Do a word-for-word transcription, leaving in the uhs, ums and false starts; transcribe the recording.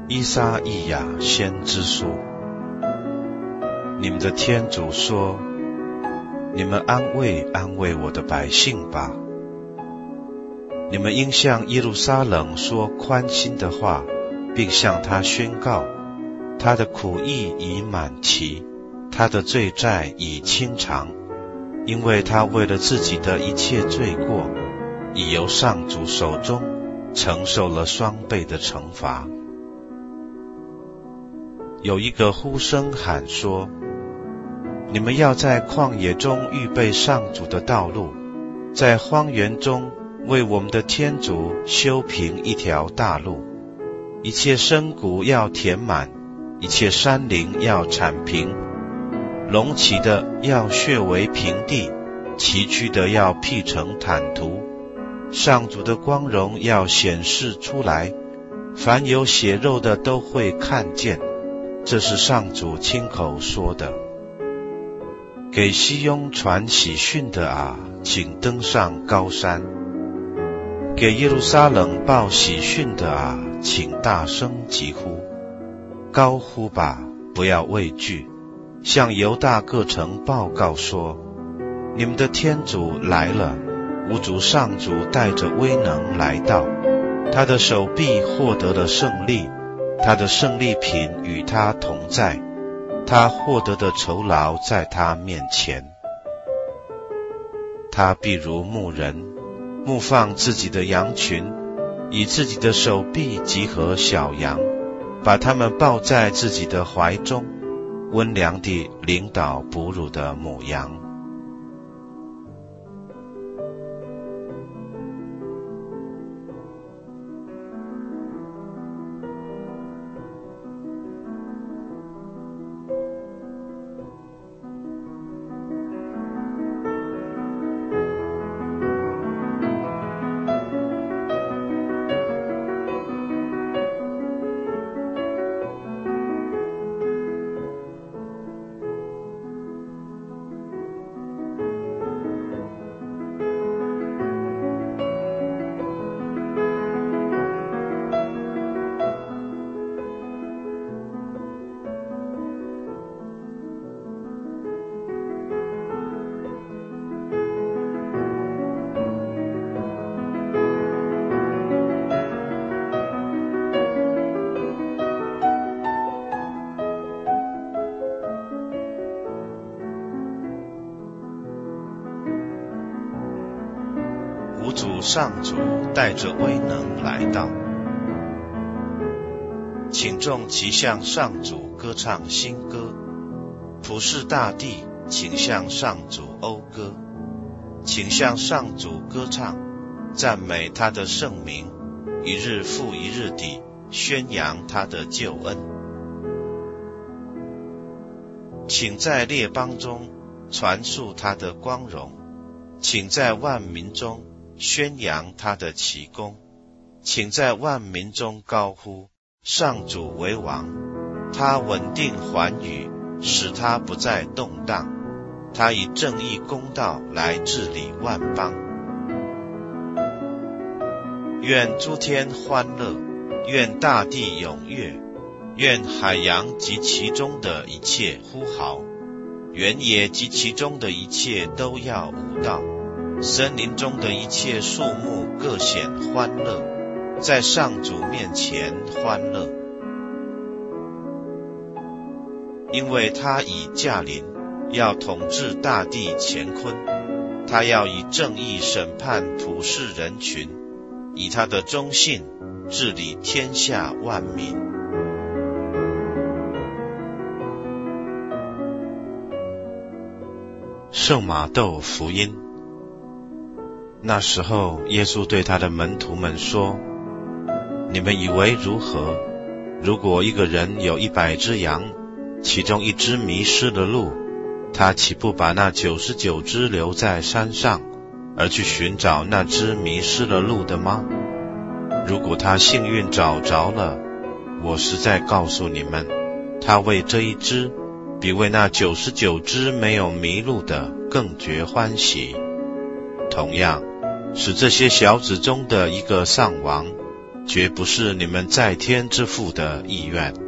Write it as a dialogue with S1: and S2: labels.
S1: 依撒意亚先知书。你们的天主说，你们安慰安慰我的百姓吧。你们应向耶路撒冷说宽心的话，并向他宣告，他的苦役已满期，他的罪债已清偿，因为他为了自己的一切罪过，已由上主手中承受了双倍的惩罚。有一个呼声喊说，你们要在旷野中预备上主的道路，在荒原中为我们的天主修平一条大路。一切深谷要填满，一切山陵要铲平，隆起的要削为平地，崎岖的要辟成坦途。上主的光荣要显示出来，凡有血肉的都会看见，这是上主亲口说的。给西雍传喜讯的啊，请登上高山；给耶路撒冷报喜讯的啊，请大声疾呼，高呼吧，不要畏惧，向犹大各城报告说，你们的天主来了，吾主上主带着威能来到，他的手臂获得了胜利，他的胜利品与他同在，他获得的酬劳在他面前。他必如牧人，牧放自己的羊群，以自己的手臂集合小羊，把它们抱在自己的怀中，温良地领导哺乳的母羊。吾主上主带着威能来到，请众齐向上主歌唱新歌，普世大地，请向上主讴歌，请向上主歌唱，赞美他的圣名，一日复一日地宣扬他的救恩。请在列邦中传述他的光荣，请在万民中宣扬他的奇功，请在万民中高呼，上主为王，他稳定寰宇，使他不再动荡，他以正义公道来治理万邦。愿诸天欢乐，愿大地踊跃，愿海洋及其中的一切呼号，原野及其中的一切都要舞蹈，森林中的一切树木各显欢乐，在上主面前欢乐。因为他已驾临，要统治大地乾坤，他要以正义审判普世人群，以他的忠信治理天下万民。圣马窦福音。那时候，耶稣对他的门徒们说，你们以为如何？如果一个人有一百只羊，其中一只迷失了路，他岂不把那九十九只留在山上，而去寻找那只迷失了路的吗？如果他幸运找着了，我实在告诉你们，他为这一只，比为那九十九只没有迷路的更觉欢喜。同样，使这些小子中的一个丧亡， 绝不是你们在天之父的意愿。